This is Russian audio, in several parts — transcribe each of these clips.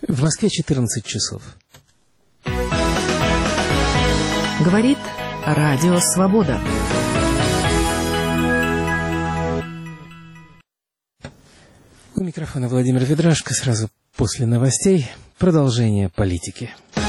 В Москве 14 часов. Говорит Радио Свобода. У микрофона Владимир Ведрашко. Сразу после новостей продолжение политики.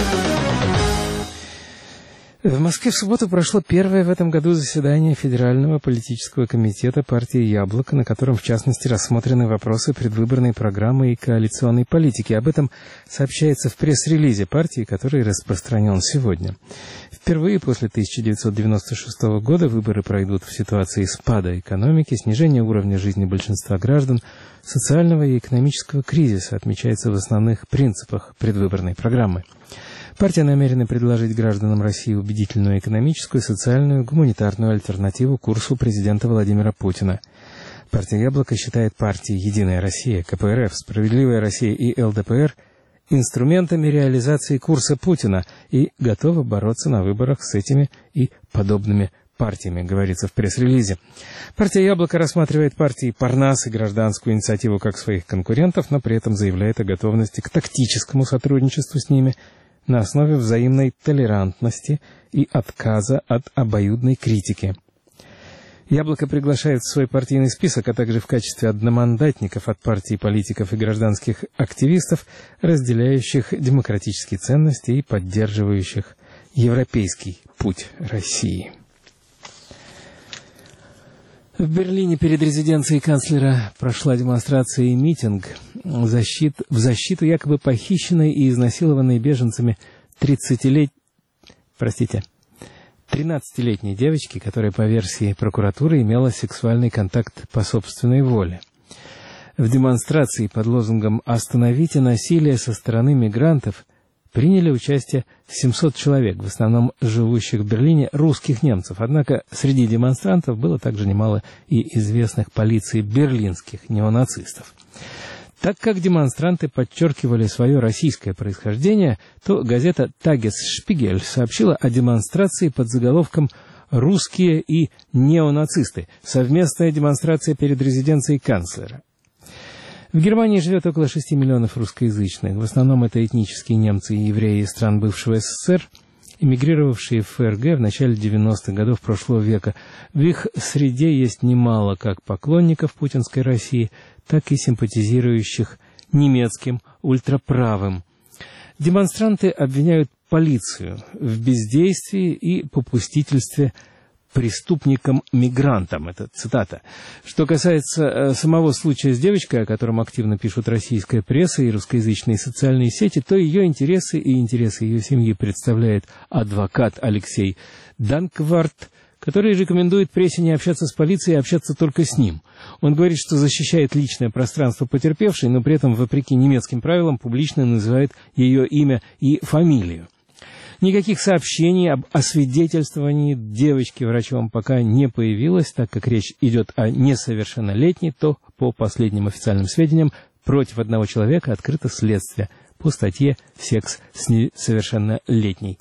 В Москве в субботу прошло первое в этом году заседание Федерального политического комитета партии «Яблоко», на котором, в частности, рассмотрены вопросы предвыборной программы и коалиционной политики. Об этом сообщается в пресс-релизе партии, который распространен сегодня. Впервые после 1996 года выборы пройдут в ситуации спада экономики, снижения уровня жизни большинства граждан, социального и экономического кризиса, отмечается в основных принципах предвыборной программы. Партия намерена предложить гражданам России убедительную экономическую, социальную, гуманитарную альтернативу курсу президента Владимира Путина. Партия «Яблоко» считает партии «Единая Россия», КПРФ, «Справедливая Россия» и ЛДПР инструментами реализации курса Путина и готова бороться на выборах с этими и подобными партиями, говорится в пресс-релизе. Партия «Яблоко» рассматривает партии «Парнас» и «Гражданскую инициативу» как своих конкурентов, но при этом заявляет о готовности к тактическому сотрудничеству с ними на основе взаимной толерантности и отказа от обоюдной критики. «Яблоко» приглашает в свой партийный список, а также в качестве одномандатников от партий политиков и гражданских активистов, разделяющих демократические ценности и поддерживающих европейский путь России. В Берлине перед резиденцией канцлера прошла демонстрация и митинг в защиту якобы похищенной и изнасилованной беженцами 13-летней девочки, которая, по версии прокуратуры, имела сексуальный контакт по собственной воле. В демонстрации под лозунгом «Остановите насилие со стороны мигрантов» приняли участие 700 человек, в основном живущих в Берлине русских немцев. Однако среди демонстрантов было также немало и известных полиции берлинских неонацистов. Так как демонстранты подчеркивали свое российское происхождение, то газета «Тагес-Шпигель» сообщила о демонстрации под заголовком «Русские и неонацисты. Совместная демонстрация перед резиденцией канцлера». В Германии живет около 6 миллионов русскоязычных. В основном это этнические немцы и евреи из стран бывшего СССР, эмигрировавшие в ФРГ в начале 90-х годов прошлого века. В их среде есть немало как поклонников путинской России, так и симпатизирующих немецким ультраправым. Демонстранты обвиняют полицию в бездействии и попустительстве преступникам-мигрантам. Это цитата. Что касается самого случая с девочкой, о котором активно пишут российская пресса и русскоязычные социальные сети, то ее интересы и интересы ее семьи представляет адвокат Алексей Данкварт, который рекомендует прессе не общаться с полицией, а общаться только с ним. Он говорит, что защищает личное пространство потерпевшей, но при этом, вопреки немецким правилам, публично называет ее имя и фамилию. Никаких сообщений об освидетельствовании девочки врачом пока не появилось, так как речь идет о несовершеннолетней, то, по последним официальным сведениям, против одного человека открыто следствие по статье «Секс с несовершеннолетней».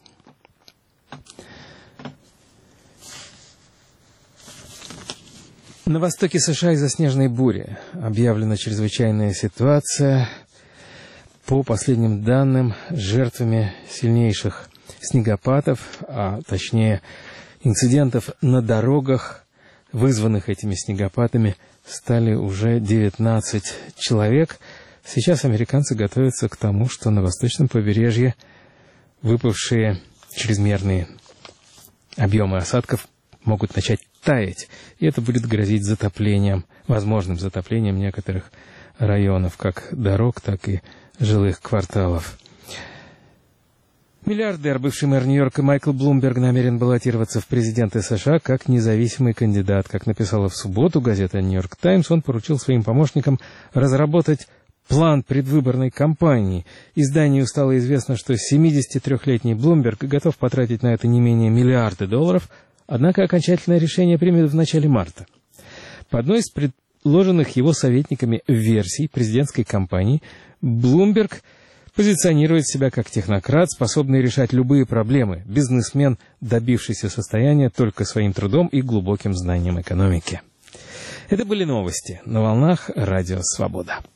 На востоке США из-за снежной бури объявлена чрезвычайная ситуация. По последним данным, жертвами сильнейших снегопадов, а точнее инцидентов на дорогах, вызванных этими снегопадами, стали уже 19 человек. Сейчас американцы готовятся к тому, что на восточном побережье выпавшие чрезмерные объемы осадков могут начать таять, и это будет грозить затоплением, возможным затоплением некоторых районов, как дорог, так и жилых кварталов. Миллиардер, бывший мэр Нью-Йорка Майкл Блумберг намерен баллотироваться в президенты США как независимый кандидат. Как написала в субботу газета «Нью-Йорк Таймс», он поручил своим помощникам разработать план предвыборной кампании. Изданию стало известно, что 73-летний Блумберг готов потратить на это не менее $1 миллиарда, однако окончательное решение примет в начале марта. По одной из предложенных его советниками версий президентской кампании, Блумберг позиционирует себя как технократ, способный решать любые проблемы, бизнесмен, добившийся состояния только своим трудом и глубоким знанием экономики. Это были новости на волнах Радио Свобода.